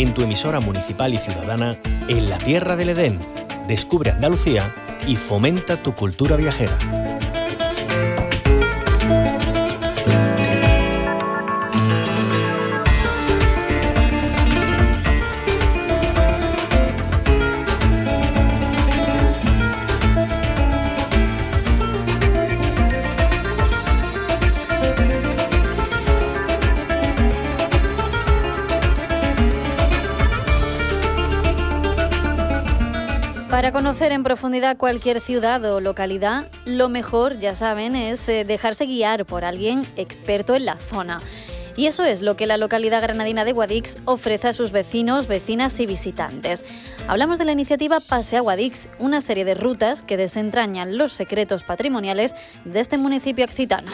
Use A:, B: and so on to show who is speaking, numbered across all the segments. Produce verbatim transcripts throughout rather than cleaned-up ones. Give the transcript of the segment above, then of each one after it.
A: en tu emisora municipal y ciudadana En la Tierra del Edén. Descubre Andalucía y fomenta tu cultura viajera.
B: Para conocer en profundidad cualquier ciudad o localidad, lo mejor, ya saben, es dejarse guiar por alguien experto en la zona. Y eso es lo que la localidad granadina de Guadix ofrece a sus vecinos, vecinas y visitantes. Hablamos de la iniciativa Pasea Guadix, una serie de rutas que desentrañan los secretos patrimoniales de este municipio occitano.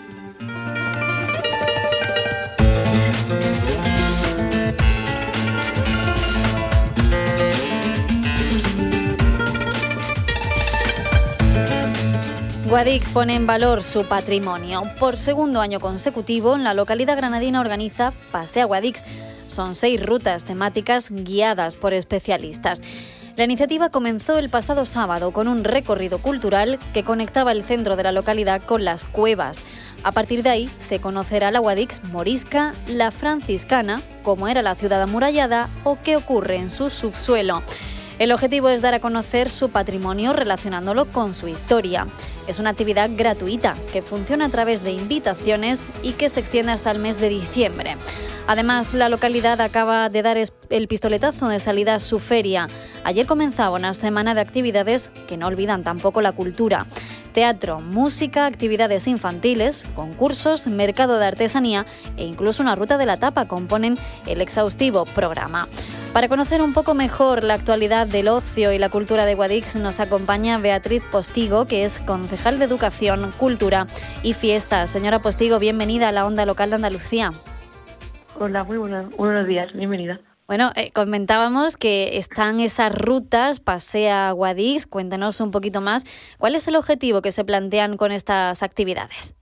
B: Guadix pone en valor su patrimonio. Por segundo año consecutivo, la localidad granadina organiza Pasea Guadix. Son seis rutas temáticas guiadas por especialistas. La iniciativa comenzó el pasado sábado con un recorrido cultural que conectaba el centro de la localidad con las cuevas. A partir de ahí se conocerá la Guadix morisca, la franciscana, cómo era la ciudad amurallada o qué ocurre en su subsuelo. El objetivo es dar a conocer su patrimonio relacionándolo con su historia. Es una actividad gratuita que funciona a través de invitaciones y que se extiende hasta el mes de diciembre. Además, la localidad acaba de dar el pistoletazo de salida a su feria. Ayer comenzaba una semana de actividades que no olvidan tampoco la cultura. Teatro, música, actividades infantiles, concursos, mercado de artesanía e incluso una ruta de la tapa componen el exhaustivo programa. Para conocer un poco mejor la actualidad del ocio y la cultura de Guadix nos acompaña Beatriz Postigo, que es concejal de Educación, Cultura y Fiestas. Señora Postigo, bienvenida a la Onda Local de Andalucía.
C: Hola, muy buenos, buenos días, bienvenida.
B: Bueno, eh, comentábamos que están esas rutas, Pasea Guadix. Cuéntanos un poquito más. ¿Cuál es el objetivo que se plantean con estas actividades?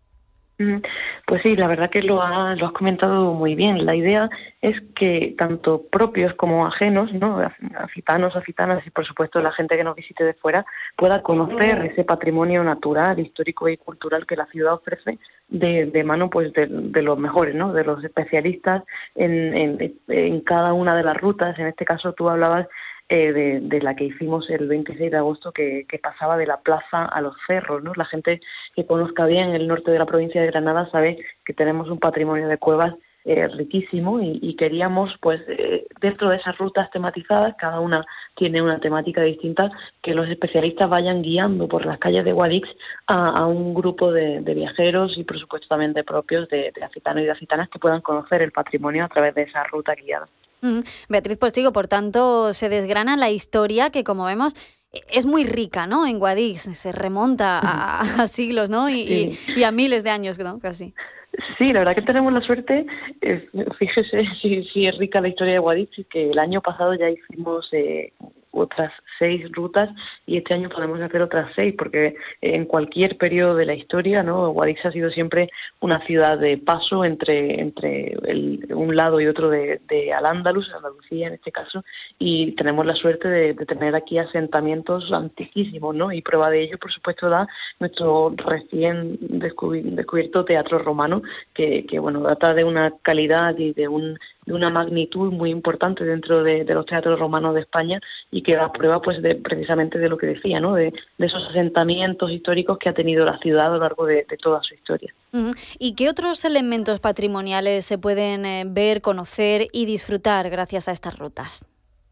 C: Pues sí, la verdad que lo, ha, lo has comentado muy bien. La idea es que tanto propios como ajenos, ¿no?, gitanos, gitanas y por supuesto la gente que nos visite de fuera pueda conocer ese patrimonio natural, histórico y cultural que la ciudad ofrece de, de mano pues de, de los mejores, ¿no?, de los especialistas en, en, en cada una de las rutas. En este caso tú hablabas Eh, de, de la que hicimos el veintiséis de agosto, que, que pasaba de la plaza a los cerros, ¿no? La gente que conozca bien el norte de la provincia de Granada sabe que tenemos un patrimonio de cuevas eh, riquísimo y, y queríamos, pues, eh, dentro de esas rutas tematizadas, cada una tiene una temática distinta, que los especialistas vayan guiando por las calles de Guadix a, a un grupo de, de viajeros y, por supuesto, también de propios de, de gitanos y de gitanas que puedan conocer el patrimonio a través de esa ruta guiada.
B: Beatriz Postigo, por tanto, se desgrana la historia que, como vemos, es muy rica, ¿no? En Guadix, se remonta a, a siglos, ¿no? Y, sí. y, y a miles de años, ¿no? Casi.
C: Sí, la verdad que tenemos la suerte, eh, fíjese si, si es rica la historia de Guadix, que el año pasado ya hicimos eh, otras seis rutas y este año podemos hacer otras seis, porque en cualquier periodo de la historia, ¿no?, Guadix ha sido siempre una ciudad de paso entre entre el, un lado y otro de, de Al-Ándalus, Andalucía en este caso, y tenemos la suerte de, de tener aquí asentamientos antiquísimos, ¿no? Y prueba de ello, por supuesto, da nuestro recién descubi- descubierto teatro romano, que, que bueno, data de una calidad y de un de una magnitud muy importante dentro de, de los teatros romanos de España y que da prueba pues de precisamente de lo que decía, ¿no?, de, de esos asentamientos históricos que ha tenido la ciudad a lo largo de, de toda su historia.
B: Uh-huh. ¿Y qué otros elementos patrimoniales se pueden eh, ver, conocer y disfrutar gracias a estas rutas?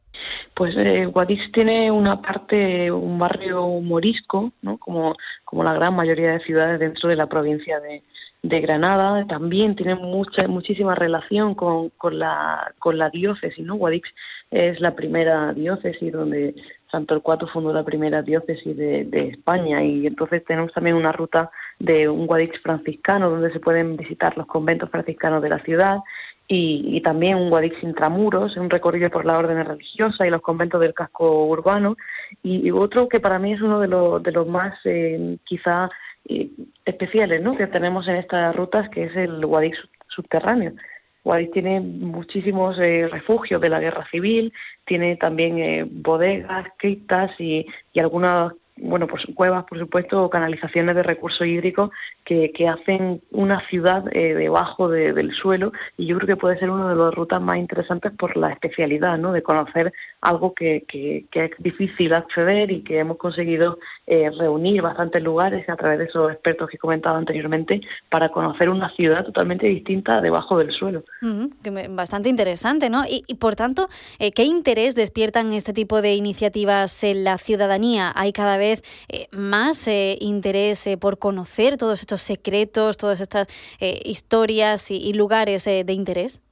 C: Pues eh, Guadix tiene una parte, un barrio morisco, ¿no?, como, como la gran mayoría de ciudades dentro de la provincia de, de Granada. También tiene mucha, muchísima relación con, con, la, con la diócesis, ¿no? Guadix es la primera diócesis donde San Torcuato fundó la primera diócesis de, de España, y entonces tenemos también una ruta de un Guadix franciscano donde se pueden visitar los conventos franciscanos de la ciudad. Y, y también un Guadix intramuros, un recorrido por las órdenes religiosas y los conventos del casco urbano, y, y otro que para mí es uno de los de los más eh, quizá eh, especiales, ¿no?, que tenemos en estas rutas, que es el Guadix subterráneo. Guadix tiene muchísimos eh, refugios de la guerra civil, tiene también eh, bodegas, criptas y, y algunas, bueno, pues cuevas, por supuesto, o canalizaciones de recursos hídricos que, que hacen una ciudad eh, debajo de, del suelo, y yo creo que puede ser una de las rutas más interesantes por la especialidad, ¿no?, de conocer algo que, que, que es difícil acceder y que hemos conseguido eh, reunir bastantes lugares a través de esos expertos que he comentado anteriormente para conocer una ciudad totalmente distinta debajo del suelo.
B: Uh-huh, que me, bastante interesante, ¿no? Y, y por tanto, eh, ¿qué interés despiertan este tipo de iniciativas en la ciudadanía? ¿Hay cada vez eh, más eh, interés eh, por conocer todos estos secretos, todas estas eh, historias y, y lugares eh, de interés?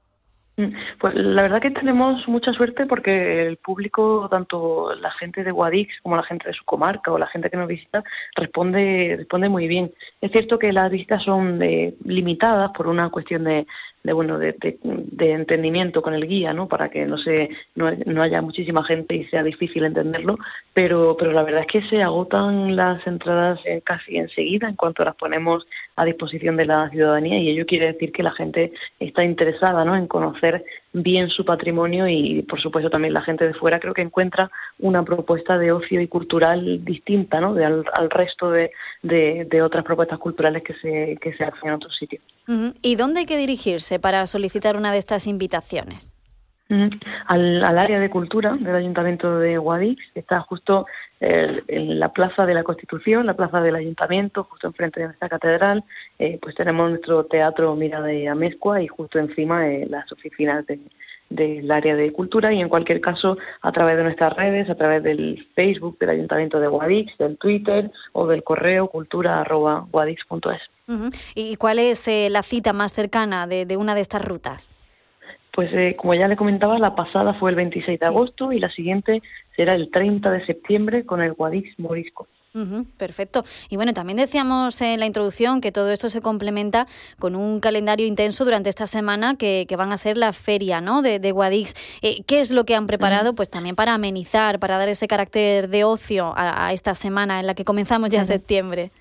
C: Pues la verdad que tenemos mucha suerte porque el público, tanto la gente de Guadix como la gente de su comarca o la gente que nos visita, responde responde muy bien. Es cierto que las visitas son de, limitadas por una cuestión de, de bueno de, de, de entendimiento con el guía, ¿no?, para que no se no, no haya muchísima gente y sea difícil entenderlo, pero pero la verdad es que se agotan las entradas casi enseguida en cuanto las ponemos a disposición de la ciudadanía, y ello quiere decir que la gente está interesada, ¿no?, en conocer bien su patrimonio, y por supuesto también la gente de fuera creo que encuentra una propuesta de ocio y cultural distinta, ¿no?, de al, al resto de, de, de otras propuestas culturales que se que se hacen en otros sitios.
B: Uh-huh. ¿Y dónde hay que dirigirse para solicitar una de estas invitaciones?
C: Uh-huh. Al, al área de cultura del Ayuntamiento de Guadix, que está justo eh, en la Plaza de la Constitución, la plaza del Ayuntamiento, justo enfrente de esta catedral. Eh, pues tenemos nuestro teatro Mira de Amezcua y justo encima eh, las oficinas de, del área de cultura, y en cualquier caso a través de nuestras redes, a través del Facebook del Ayuntamiento de Guadix, del Twitter o del correo cultura arroba guadix punto es.
B: Uh-huh. ¿Y cuál es eh, la cita más cercana de, de una de estas rutas?
C: Pues eh, como ya le comentaba, la pasada fue el veintiséis de
B: Sí.
C: agosto y la siguiente será el treinta de septiembre con el Guadix Morisco.
B: Uh-huh, perfecto. Y bueno, también decíamos en la introducción que todo esto se complementa con un calendario intenso durante esta semana que, que van a ser la feria, ¿no?, de, de Guadix. Eh, ¿Qué es lo que han preparado? Uh-huh. Pues también para amenizar, para dar ese carácter de ocio a, a esta semana en la que comenzamos ya en uh-huh. septiembre.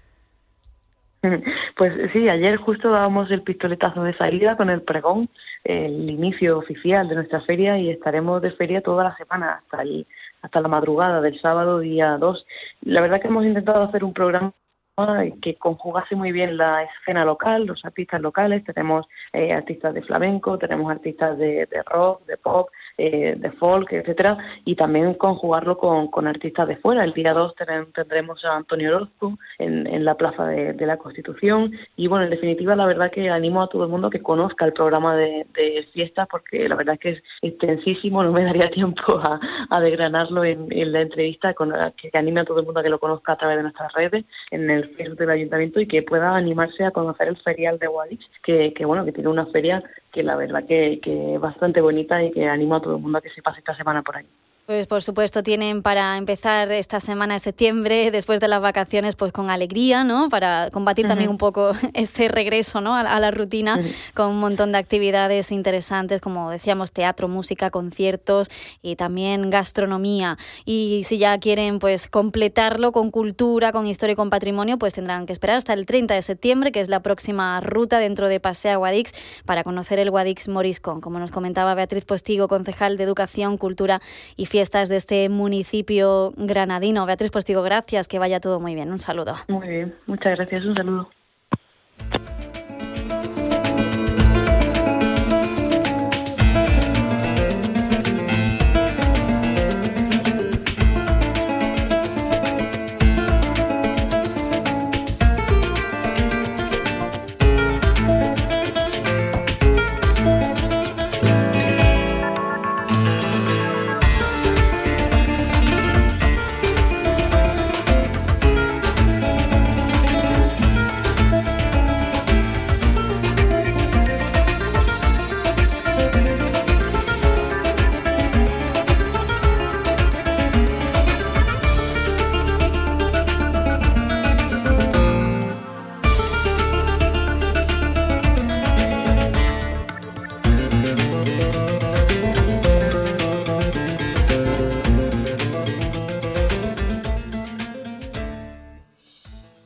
C: Pues sí, ayer justo dábamos el pistoletazo de salida con el pregón, el inicio oficial de nuestra feria, y estaremos de feria toda la semana hasta el, hasta la madrugada del sábado día dos. La verdad que hemos intentado hacer un programa que conjugase muy bien la escena local, los artistas locales. Tenemos eh, artistas de flamenco, tenemos artistas de, de rock, de pop, eh, de folk, etcétera, y también conjugarlo con, con artistas de fuera. El día dos ten, tendremos a Antonio Orozco en, en la Plaza de, de la Constitución, y bueno, en definitiva la verdad que animo a todo el mundo a que conozca el programa de, de fiestas, porque la verdad que es extensísimo, no me daría tiempo a, a desgranarlo en, en la entrevista, con, que, que anime a todo el mundo a que lo conozca a través de nuestras redes, en el Facebook del Ayuntamiento, y que pueda animarse a conocer el ferial de Guadix, que, que bueno, que tiene una feria que la verdad que, que es bastante bonita, y que animo a todo el mundo a que se pase esta semana por ahí.
B: Pues por supuesto tienen para empezar esta semana de septiembre, después de las vacaciones, pues con alegría, ¿no?, para combatir uh-huh. también un poco ese regreso, ¿no?, a, a la rutina, uh-huh. con un montón de actividades interesantes, como decíamos, teatro, música, conciertos y también gastronomía. Y si ya quieren pues completarlo con cultura, con historia y con patrimonio, pues tendrán que esperar hasta el treinta de septiembre, que es la próxima ruta dentro de Pasea Guadix, para conocer el Guadix Morisco, como nos comentaba Beatriz Postigo, concejal de Educación, Cultura y Fiestas de este municipio granadino. Beatriz Postigo, gracias, que vaya todo muy bien. Un saludo.
C: Muy bien, muchas gracias, un saludo.